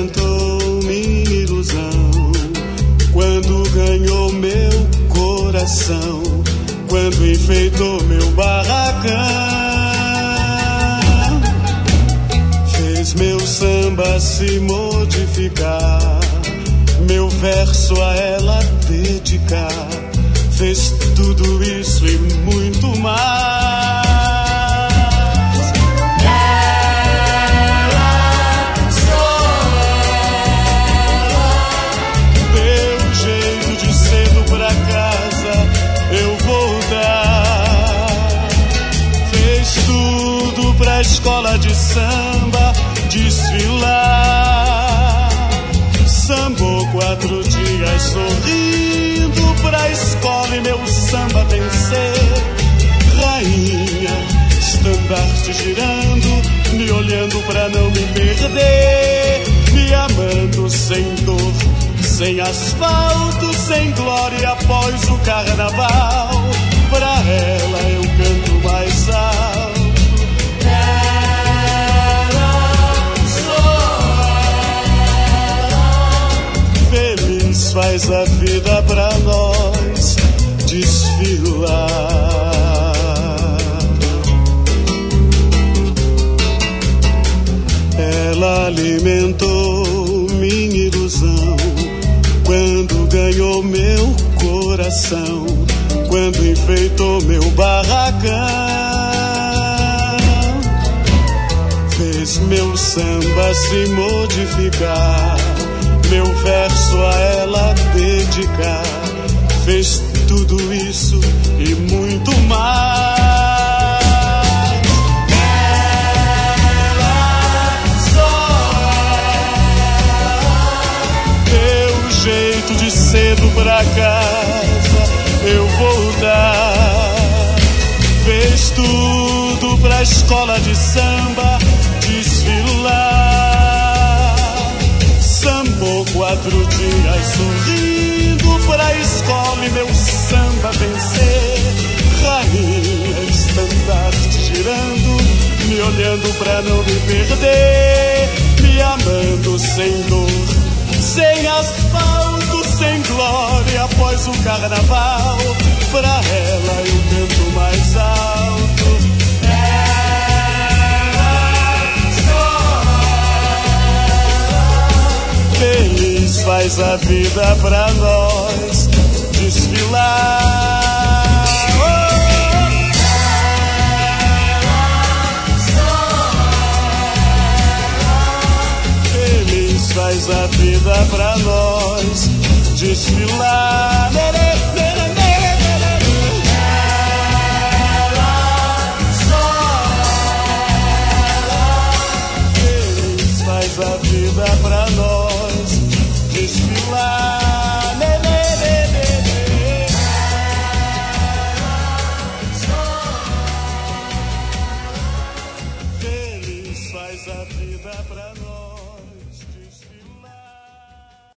alimentou minha ilusão, quando ganhou meu coração, quando enfeitou meu barracão, fez meu samba se modificar, meu verso a ela dedicar, fez tudo isso e muito mais. Pra escola de samba desfilar, sambou 4 dias sorrindo pra escola e meu samba vencer. Rainha, estandarte girando, me olhando pra não me perder, me amando sem dor, sem asfalto, sem glória após o carnaval. Pra ela eu canto mais alto. Feliz faz a vida pra nós desfilar. Ela alimentou minha ilusão, quando ganhou meu coração, quando enfeitou meu barracão, fez meu samba se modificar, meu verso a ela dedicar, fez tudo isso e muito mais. Ela, só ela, deu jeito de cedo pra casa eu voltar, fez tudo pra escola de samba desfilar, sambou 4 dias sorrindo pra escola e meu samba vencer. Rainha, estandarte girando, me olhando pra não me perder, me amando sem dor, sem asfalto, sem glória após o carnaval. Pra ela eu canto mais alto. Feliz faz a vida pra nós desfilar. Feliz faz a vida pra nós desfilar.